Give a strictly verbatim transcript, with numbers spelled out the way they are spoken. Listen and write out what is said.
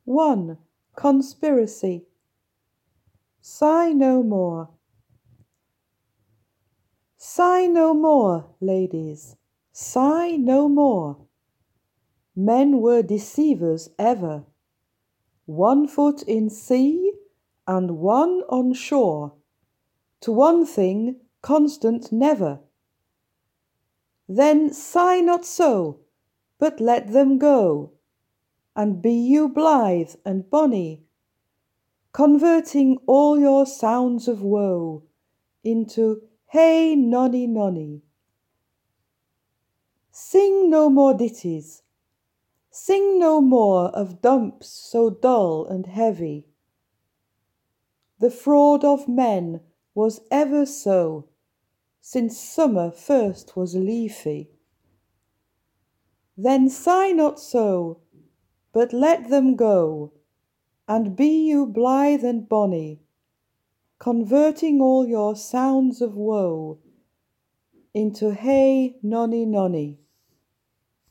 one. Conspiracy. Sigh no more. Sigh no more, ladies, sigh no more. Men were deceivers ever, one foot in sea and one on shore, to one thing constant never. Then sigh not so, but let them go, and be you blithe and bonny, converting all your sounds of woe into hey nonny nonny. Sing no more ditties, sing no more of dumps so dull and heavy. The fraud of men was ever so, since summer first was leafy. Then sigh not so, but let them go, and be you blithe and bonny, converting all your sounds of woe into hey nonny nonny.